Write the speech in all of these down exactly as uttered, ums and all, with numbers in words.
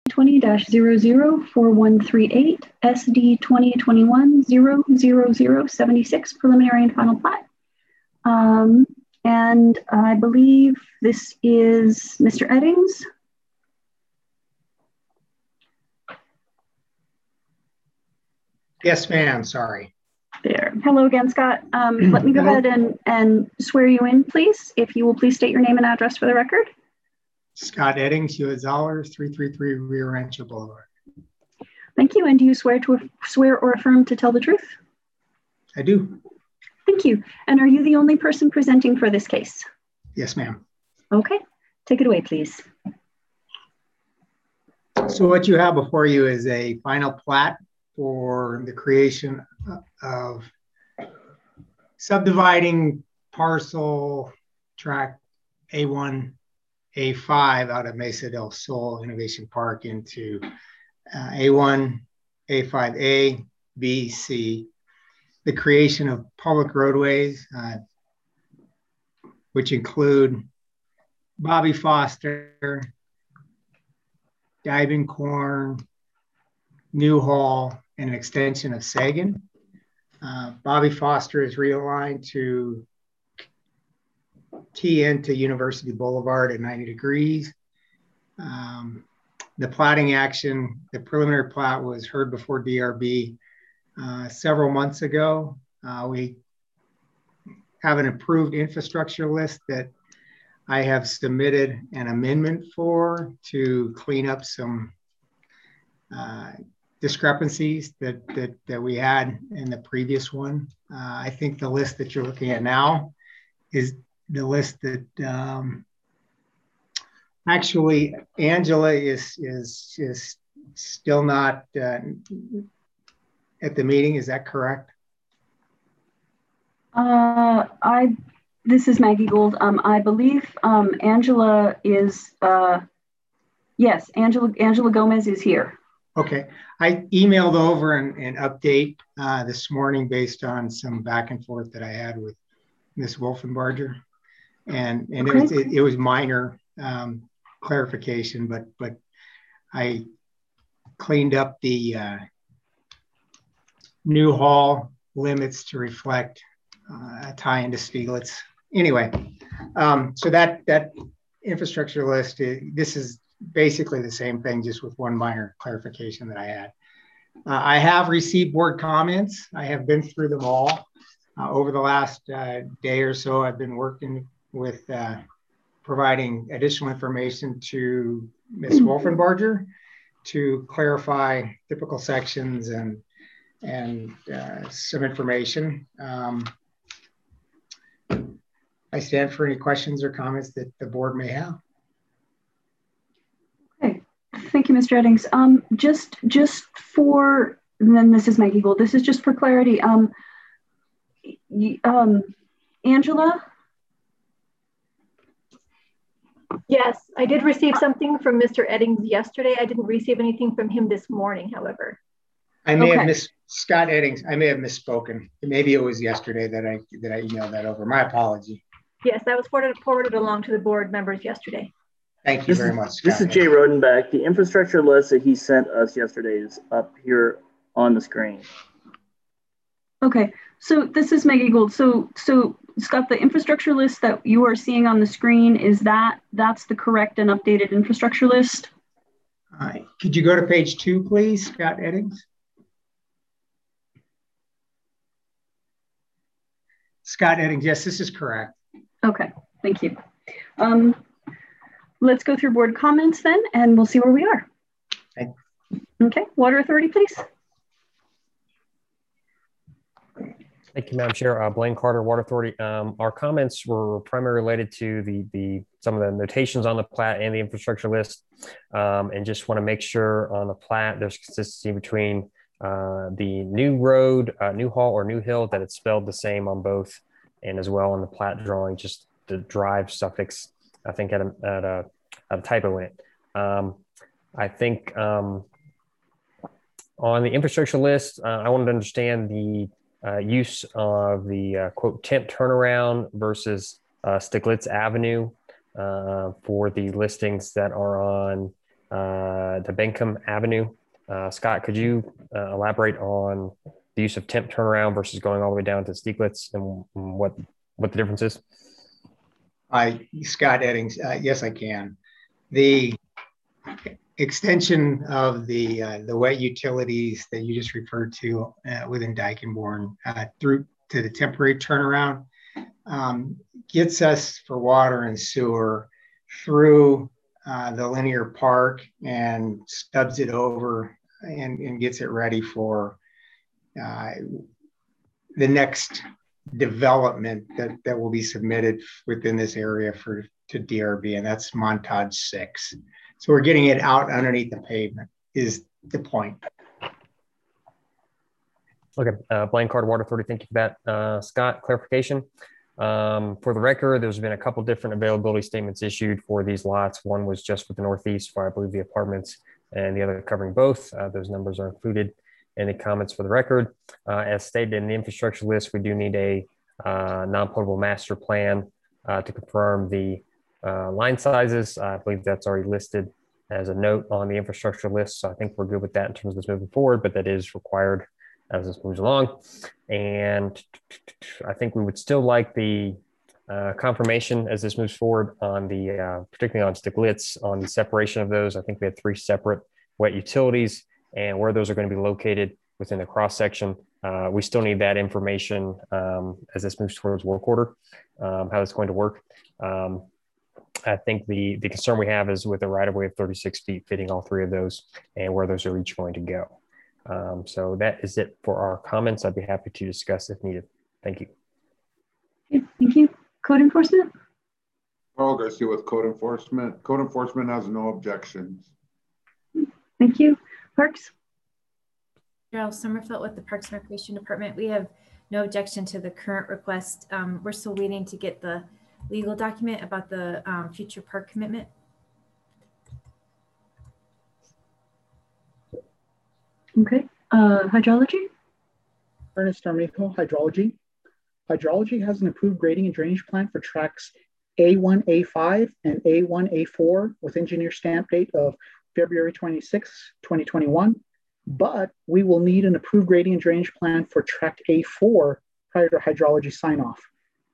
twenty dash zero zero four one three eight, S D twenty twenty-one zero zero zero seventy-six, preliminary and final plat. Um, and I believe this is Mister Eddings. Yes, ma'am. Sorry. There. Hello again, Scott. Um, let me go ahead and, and swear you in, please. If you will please state your name and address for the record. Scott Eddings, U S Zoller, three three three Rio Rancho Boulevard. Thank you. And do you swear to swear or affirm to tell the truth? I do. Thank you. And are you the only person presenting for this case? Yes, ma'am. Okay. Take it away, please. So what you have before you is a final plat for the creation of subdividing parcel tract A one, A five out of Mesa del Sol Innovation Park into uh, A one, A five A, B, C, the creation of public roadways, uh, which include Bobby Foster, Diving Corn, Newhall, and an extension of Sagan. Uh, Bobby Foster is realigned to T into University Boulevard at ninety degrees. Um, the platting action, the preliminary plat was heard before D R B uh, several months ago. Uh, we have an approved infrastructure list that I have submitted an amendment for to clean up some uh, discrepancies that, that, that we had in the previous one. Uh, I think the list that you're looking at now is the list that um, actually Angela is, is, is still not uh, at the meeting. Is that correct? Uh, I, this is Maggie Gould. Um, I believe um, Angela is, uh, yes, Angela, Angela Gomez is here. Okay, I emailed over an, an update uh, this morning based on some back and forth that I had with Miz Wolfenbarger, and and okay. it, was, it, it was minor um, clarification, but but I cleaned up the uh, Newhall limits to reflect uh, a tie into Stieglitz. Anyway, um, so that that infrastructure list, this is basically the same thing, just with one minor clarification that I had. Uh, I have received board comments. I have been through them all. Uh, over the last uh, day or so, I've been working with uh, providing additional information to Miz Wolfenbarger to clarify typical sections and, and uh, some information. Um, I stand for any questions or comments that the board may have. Okay, thank you, Mister Eddings. Um, just, just for, and then this is Maggie Gould. This is just for clarity. Um, um, Angela? Yes, I did receive something from Mister Eddings yesterday. I didn't receive anything from him this morning, however. I may okay. have missed Scott Eddings. I may have misspoken. Maybe it was yesterday that I that I emailed that over. My apology. Yes, that was forwarded, forwarded along to the board members yesterday. Thank you this very is, much. Scott this is Eddings. Jay Rodenbach. The infrastructure list that he sent us yesterday is up here on the screen. Okay, so this is Maggie Gould. So, so Scott, the infrastructure list that you are seeing on the screen, is that, that's the correct and updated infrastructure list? All right. Could you go to page two, please, Scott Eddings? Scott Eddings, yes, this is correct. Okay, thank you. Um, let's go through board comments then, and we'll see where we are. Okay, okay. Water Authority, please. Thank you, Madam Chair. Uh, Blaine Carter, Water Authority. Um, our comments were primarily related to the, the some of the notations on the plat and the infrastructure list, um, and just want to make sure on the plat there's consistency between uh, the new road, uh, Newhall or New Hill, that it's spelled the same on both, and as well on the plat drawing, just the drive suffix, I think, had a, had a, a typo in it. Um, I think um, on the infrastructure list, uh, I wanted to understand the Uh, use of the uh, quote temp turnaround versus uh, Stieglitz Avenue uh, for the listings that are on uh, the Bentham Avenue. Uh, Scott, could you uh, elaborate on the use of temp turnaround versus going all the way down to Stieglitz and what, what the difference is? Hi, Scott Eddings. Uh, yes, I can. The extension of the uh, the wet utilities that you just referred to uh, within Dykenborn uh, through to the temporary turnaround um, gets us for water and sewer through uh, the linear park and stubs it over and, and gets it ready for uh, the next development that, that will be submitted within this area for to D R B, and that's Montage six. So we're getting it out underneath the pavement is the point. Okay, uh, Blaine Carter Water Authority, thank you for that. Uh, Scott, clarification. Um, for the record, there's been a couple different availability statements issued for these lots. One was just for the Northeast, for I believe the apartments, and the other covering both. Uh, those numbers are included. Any comments for the record? Uh, as stated in the infrastructure list, we do need a uh, non-potable master plan uh, to confirm the uh, line sizes. I believe that's already listed as a note on the infrastructure list. So I think we're good with that in terms of this moving forward, but that is required as this moves along. And I think we would still like the uh, confirmation as this moves forward on the, uh, particularly on Stieglitz, on the separation of those. I think we had three separate wet utilities and where those are going to be located within the cross section. Uh, we still need that information um, as this moves towards work order, um, how it's going to work. Um, I think the, the concern we have is with a right of way of thirty-six feet fitting all three of those and where those are each going to go. Um, so that is it for our comments. I'd be happy to discuss if needed. Thank you. Okay, thank you. Code enforcement? Carl Garcia with Code Enforcement. Code Enforcement has no objections. Thank you. Parks? Cheryl Sommerfeld with the Parks and Recreation Department. We have no objection to the current request. Um, we're still waiting to get the legal document about the um, future park commitment. Okay. Uh, hydrology? Ernest Armijo, Hydrology. Hydrology has an approved grading and drainage plan for tracks A one, A five, and A one, A four with engineer stamp date of February twenty-sixth, twenty twenty-one. But we will need an approved grading and drainage plan for tract A four prior to hydrology sign off.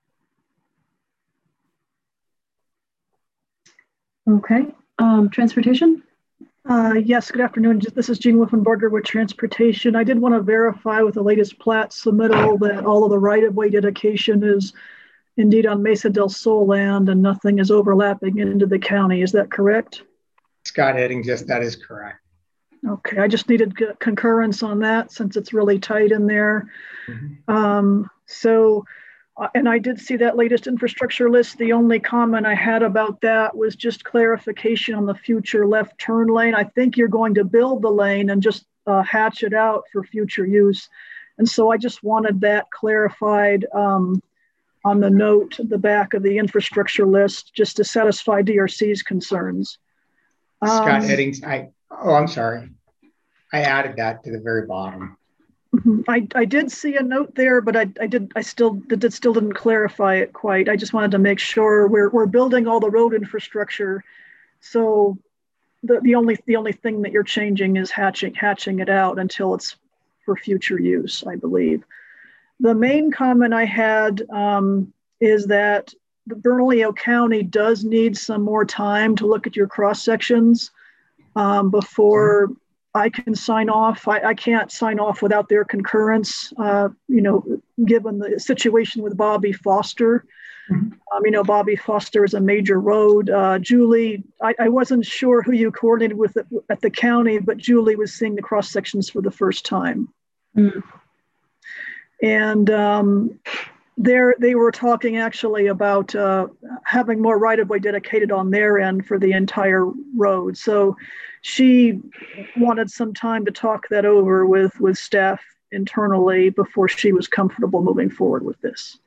Okay. Um, transportation? Uh, yes, good afternoon. This is Jean Wolfenbarger with Transportation. I did want to verify with the latest plat submittal that all of the right-of-way dedication is indeed on Mesa del Sol land and nothing is overlapping into the county. Is that correct? Scott Eddings, yes, that is correct. Okay, I just needed concurrence on that since it's really tight in there. Mm-hmm. Um, so, uh, and I did see that latest infrastructure list. The only comment I had about that was just clarification on the future left turn lane. I think you're going to build the lane and just uh, hatch it out for future use. And so I just wanted that clarified um, on the note at the back of the infrastructure list, just to satisfy D R C's concerns. Scott um, Eddings, I, oh, I'm sorry. I added that to the very bottom. I, I did see a note there, but I, I did I still did still didn't clarify it quite. I just wanted to make sure we're we're building all the road infrastructure, so the the only the only thing that you're changing is hatching hatching it out until it's for future use, I believe. The main comment I had um, is that the Bernalillo County does need some more time to look at your cross sections um, before I can sign off. I, I can't sign off without their concurrence, uh, you know, given the situation with Bobby Foster. Mm-hmm. Um, you know, Bobby Foster is a major road. Uh, Julie, I, I wasn't sure who you coordinated with at, at the county, but Julie was seeing the cross sections for the first time. Mm-hmm. And um, there they were talking actually about uh, having more right-of-way dedicated on their end for the entire road. So she wanted some time to talk that over with, with staff internally before she was comfortable moving forward with this.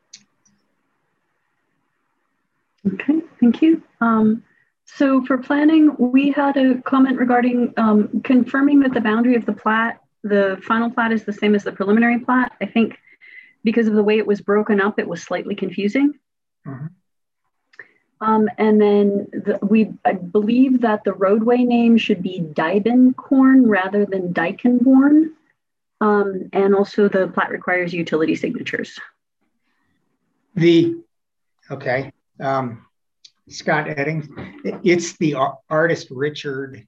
Okay, thank you. Um, so for planning, we had a comment regarding um, confirming that the boundary of the plat, the final plat is the same as the preliminary plat. I think because of the way it was broken up, it was slightly confusing. Mm-hmm. Um, and then the, we, I believe that the roadway name should be Diebenkorn rather than Dykenborn. Um, and also the plat requires utility signatures. The, okay, um, Scott Eddings, it's the artist Richard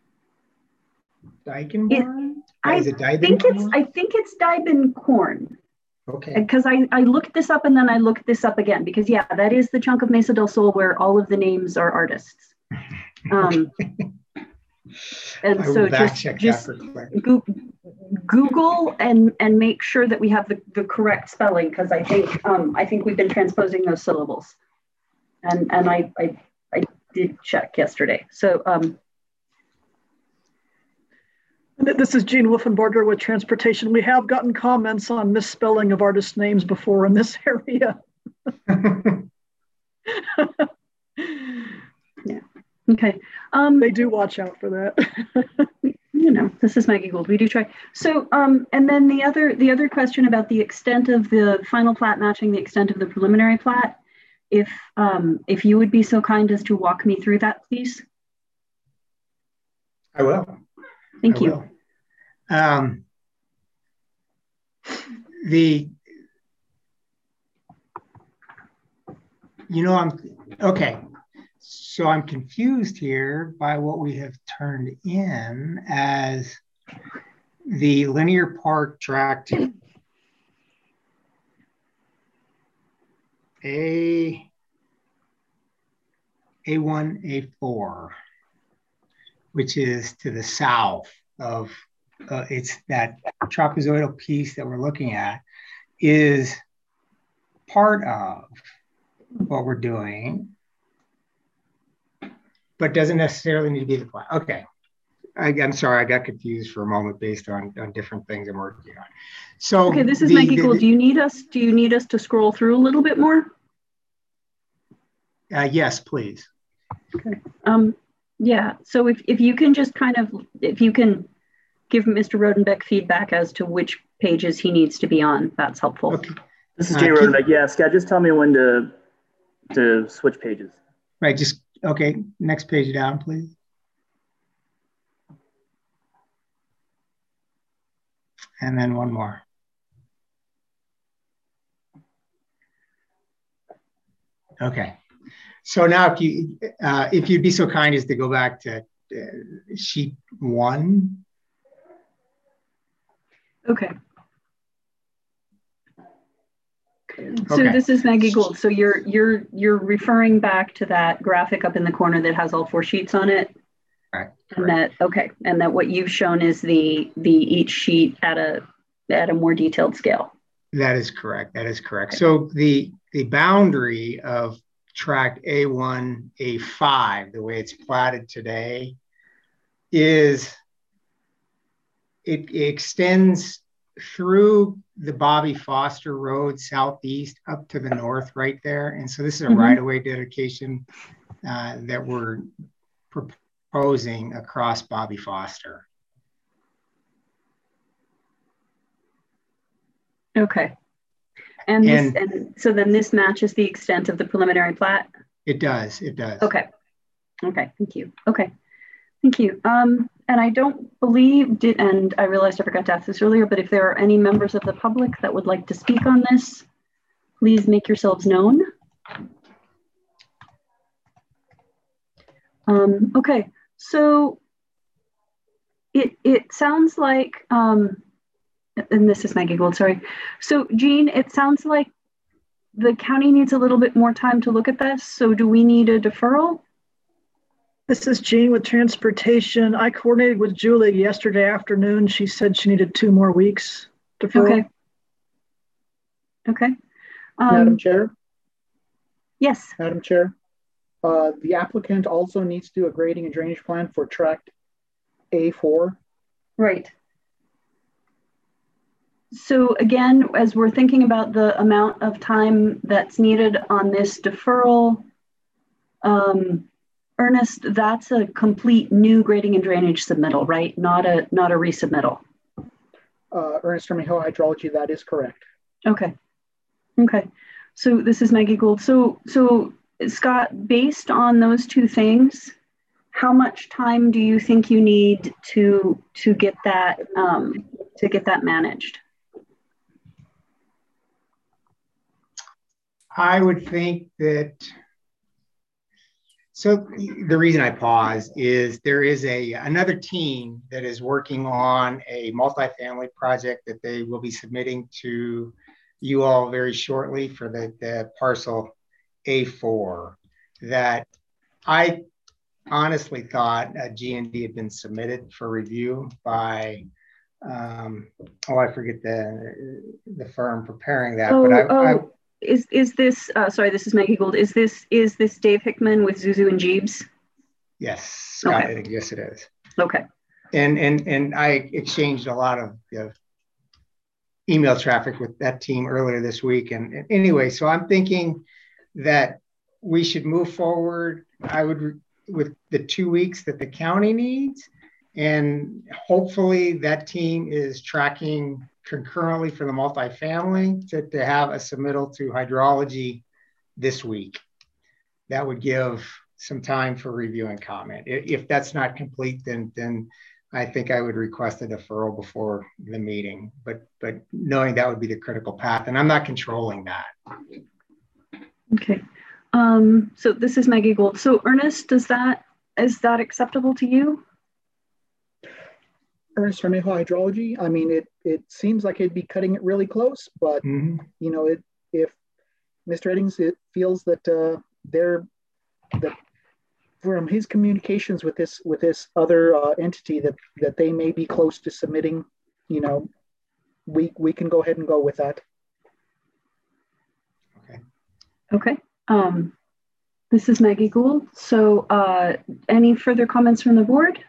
Dykenborn? I Is it think it's, I think it's Diebenkorn. Okay. Because I, I looked this up and then I looked this up again because yeah, that is the chunk of Mesa del Sol where all of the names are artists. Um, and so just, just go, Google and and make sure that we have the, the correct spelling because I think um, I think we've been transposing those syllables, and and I I, I did check yesterday. So. Um, This is Jean Wolfenbarger with Transportation. We have gotten comments on misspelling of artist names before in this area. Yeah. Okay. Um, they do watch out for that. You know, this is Maggie Gould. We do try. So, um, and then the other the other question about the extent of the final plat matching the extent of the preliminary plat. If um, if you would be so kind as to walk me through that, please. I will. Thank I you. Will. Um, the, you know, I'm, okay. So I'm confused here by what we have turned in as the linear park tract A, A one, A four, which is to the south of Uh, it's that trapezoidal piece that we're looking at is part of what we're doing, but doesn't necessarily need to be the plan. Okay. I, I'm sorry, I got confused for a moment based on, on different things I'm working on. So okay, this is the, Maggie the, Gould. the, do you need us? Do you need us to scroll through a little bit more? Uh, yes, please. Okay. Um, yeah. So if if you can just kind of if you can. Give Mister Rodenbeck feedback as to which pages he needs to be on. That's helpful. Okay. This is Jay uh, Rodenbeck. Yeah, Scott, just tell me when to to switch pages. Right. Just okay. Next page down, please. And then one more. Okay. So now, if you uh, if you'd be so kind as to go back to uh, sheet one. Okay. So okay. This is Maggie Gould. So you're you're you're referring back to that graphic up in the corner that has all four sheets on it. Right. And that okay, and that what you've shown is the the each sheet at a at a more detailed scale. That is correct. That is correct. Okay. So the the boundary of tract A one, A five, the way it's platted today, is it, it extends through the Bobby Foster Road southeast up to the north right there. And so this is a mm-hmm. right-of-way dedication uh, that we're proposing across Bobby Foster. Okay. And, and, this, and so then this matches the extent of the preliminary plat? It does, it does. Okay. Okay, thank you. Okay, thank you. Um, and I don't believe, did, and I realized I forgot to ask this earlier, but if there are any members of the public that would like to speak on this, please make yourselves known. Um, okay, so it, it sounds like, um, and this is Maggie Gould, sorry. So Jean, it sounds like the county needs a little bit more time to look at this. So do we need a deferral? This is Jean with Transportation. I coordinated with Julie yesterday afternoon. She said she needed two more weeks deferral. Okay. Okay. Um, Madam Chair? Yes. Madam Chair, uh, the applicant also needs to do a grading and drainage plan for tract A four. Right. So again, as we're thinking about the amount of time that's needed on this deferral, um, Ernest, that's a complete new grading and drainage submittal, right? Not a not a resubmittal. Uh, Ernest Armijo Hydrology, that is correct. Okay. Okay. So this is Maggie Gould. So so Scott, based on those two things, how much time do you think you need to to get that um, to get that managed? I would think that, so the reason I pause is there is a another team that is working on a multifamily project that they will be submitting to you all very shortly for the, the parcel A four that I honestly thought a G and D had been submitted for review by, um, oh, I forget the the firm preparing that, oh, but I, oh. I Is is this, uh, sorry, this is Maggie Gould. Is this is this Dave Hickman with Zuzu and Jeeves? Yes, Scott, okay. I think, yes, it is. Okay. And and and I exchanged a lot of you know, email traffic with that team earlier this week. And, and anyway, so I'm thinking that we should move forward. I would with the two weeks that the county needs, and hopefully that team is tracking concurrently for the multifamily to, to have a submittal to hydrology this week. That would give some time for review and comment. If that's not complete, then then I think I would request a deferral before the meeting, but but knowing that would be the critical path, and I'm not controlling that. Okay. Um, so this is Maggie Gould. So Ernest, does that, is that acceptable to you? Ernest Armejo Hydrology. I mean, it it seems like it'd be cutting it really close, but mm-hmm. you know, it if Mister Eddings it feels that uh, they're that from his communications with this with this other uh, entity that that they may be close to submitting, you know, we we can go ahead and go with that. Okay. Okay. Um, this is Maggie Gould. So, uh, any further comments from the board?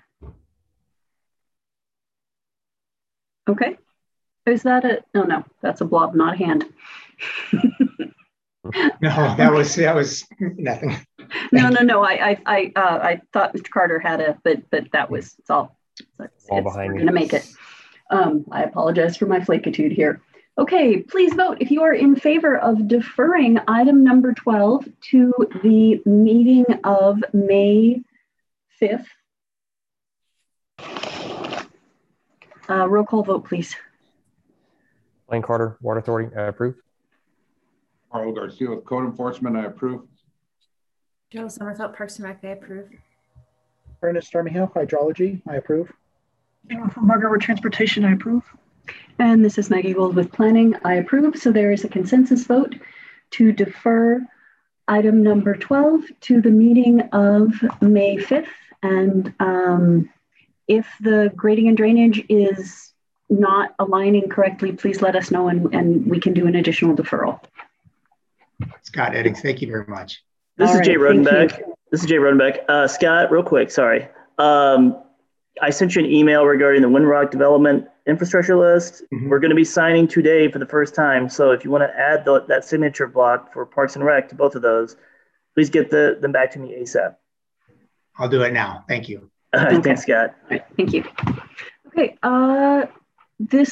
Okay. Is that a, no, no, that's a blob, not a hand. No, that was, that was nothing. No, no, no, I, I, I, uh, I thought Mister Carter had a, but, but that was, it's all, it's, all it's, behind we're me. gonna make it. Um, I apologize for my flakitude here. Okay, please vote if you are in favor of deferring item number twelve to the meeting of May fifth. Uh, roll call vote, please. Blaine Carter, Water Authority, I approve. Carl Garcia with Code Enforcement, I approve. Joe Sommerfeld, Parks and Rec, I approve. Ernest Armejo Hydrology, I approve. From Margaret Transportation, I approve. And this is Maggie Gould with Planning, I approve. So there is a consensus vote to defer item number twelve to the meeting of May fifth. And um, if the grading and drainage is not aligning correctly, please let us know and, and we can do an additional deferral. Scott Eddings, thank you very much. This All is right, Jay Rodenbeck. This is Jay Rodenbeck. Uh, Scott, real quick, sorry. Um, I sent you an email regarding the Windrock development infrastructure list. Mm-hmm. We're going to be signing today for the first time. So if you want to add the, that signature block for Parks and Rec to both of those, please get the, them back to me ASAP. I'll do it now. Thank you. All right, okay. Thanks, Scott. All right, thank you. Okay, uh, this